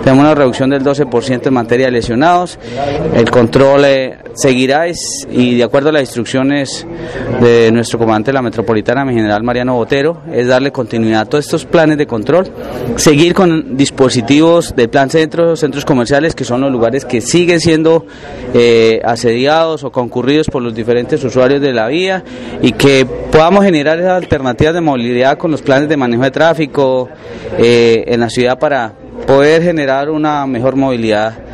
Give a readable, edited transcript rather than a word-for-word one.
tenemos una reducción del 12% en materia de lesionados. El control seguirá y de acuerdo a las instrucciones de nuestro comandante de la Metropolitana, mi general Mariano Botero, es darle continuidad a todos estos planes de control, seguir con dispositivos de plan centros comerciales, que son los lugares que siguen siendo asediados o concurridos por los diferentes usuarios de la vía, y que podamos generar esas alternativas de movilidad con los planes de manejo de tráfico en la ciudad para poder generar una mejor movilidad